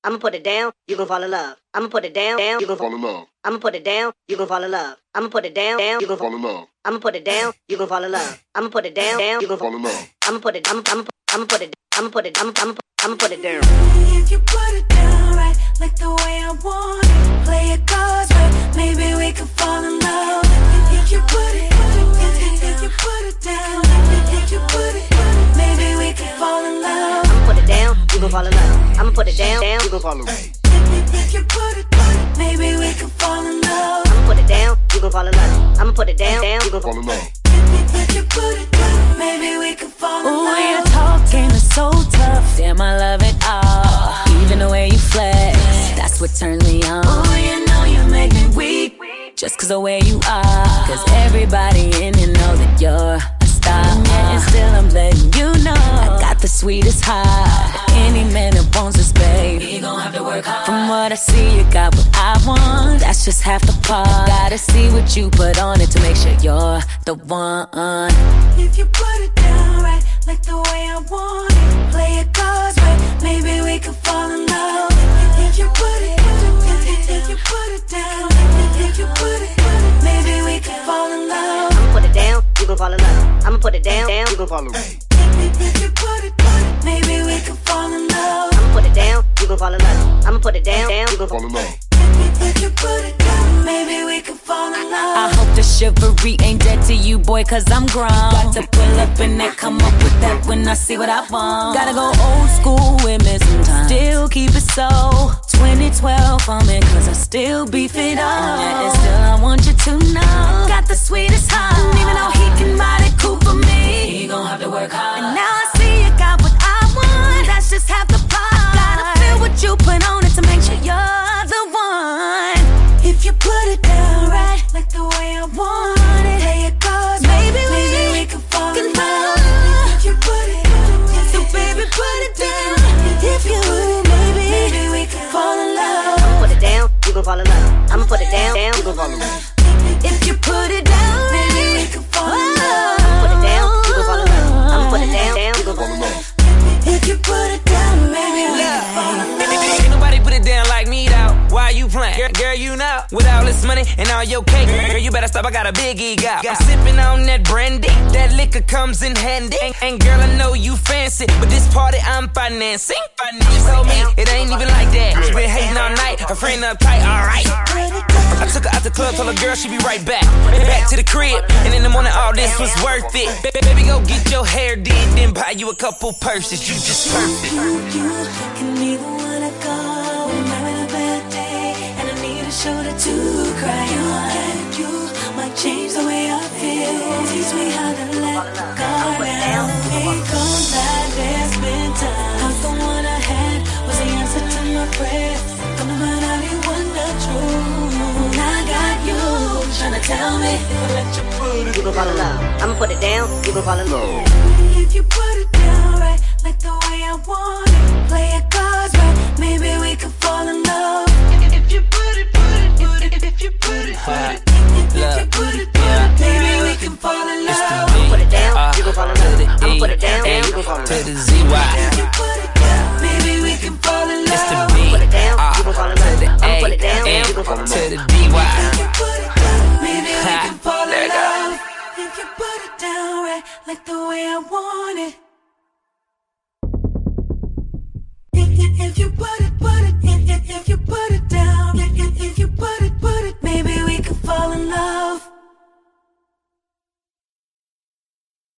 I'ma put it down, you gon' fall in love. I'ma put it down, you gon' fall in love. I'ma put it down, you gon' fall in love. I'ma put it down, you gon' fall in love. I'ma put it down, you gon' fall in love. I'ma put it down, you gon' fall in love. I'ma put it, I'ma put it, I'ma put it, I'ma put it down. If you put it down right, like the way I want it, play your cards right, maybe we could fall in love. If you put it, if you put it down, if you put it, maybe we could fall in love. I'ma put it down, you gon' fall in love. I'ma put it down, you gon' fall in love. If you put it, maybe we could fall in love. I'ma put it down, you gon' fall in love. I'ma put it down, you gon' fall in love. If you put it, maybe we could fall in love. Ooh, your talk game is so tough. Damn, I love it all. Even the way you flex, that's what turns me on. Ooh, you know you make me weak, Just cause the way you are. Cause everybody in here know that you're a star. And still I'm letting you know I got the sweetest heart. Any man that wants this, babe, you gon' have to work hard. from what I see, you got what I want. That's just half the part. Gotta see what you put on it to make sure you're the one. If you put it down right, like the way I want it, play your cards right, maybe we could fall in love. If you put it, if you put it down, if you put it, maybe we could fall in love. I'ma put it down, you gon' fall in love. I'ma put it down, you gon' fall in love. If you put it, maybe we could fall in love. I'ma put it down, you gon' fall in love. I'ma put it down, you gon' fall in love. If you put it, maybe we could fall in love. I hope the chivalry ain't dead to you, boy, cause I'm grown. Got to pull up and that, come up with that when I see what I want. Gotta go old school with me sometimes. Still keep it so 2012 for me, cause I still beef it up. And still I want you to know got the sweetest heart. Even though he can ride it cool for me, He gon' have to work hard. and now I see you got what I want. That's just half the part. Gotta feel what you put on it to make sure you're the one. If you put it down right, like the way I want it, play your cards, maybe we could fall in love. If you put it, so baby put it down. If you would, maybe we could fall in love. I'ma put it down, you gon' fall in love. I'ma put it down, you gon' fall in love. If you put it down, maybe we could fall in love. I'ma put it down, you gon' fall in love. I'ma put it down, you gon' fall in love. If you put it down, maybe we could fall in love. Ain't nobody put it down like me, though. Why you playing? Girl, you know. With all this money and all your cake, girl, you better stop. I got a big ego. I'm sipping on that brandy. That liquor comes in handy. And girl, I know you fancy, but this party I'm financing. She told me it ain't even like that. She been hating all night. Her friend uptight, alright. I took her out the club, told her girl she be right back. Back to the crib, and in the morning all this was worth it. Baby, go get your hair did, then buy you a couple purses. You just perfect. You can even wanna go when I'm having a bad day, and I need a shoulder to cry on. You might change the way I feel, teach me how to let go now. It goes like there's been time. How's the one I had was the answer to my prayer. Come to find out you want the truth. I got you tryna tell me if I let you put it. You gon' fall in love. I'ma put it down, you gon' fall in love. If you put it down right, like the way I want it, play your cards right, maybe we could fall in love. If you put it, if you put it, if you put it, maybe we can fall in love. I'ma put it down, you gon' fall in love. I'ma put it down, you gon' fall in To love. the ZY. If you put it down, maybe we can fall in It's the love. B. Put it down, you gon' fall in love. To the I'ma A. put it down, M. you gon' fall in To love. the DY. If you put it down, maybe we Ha, can fall there in you go. love. If you put it down right, like the way I want it. If you put it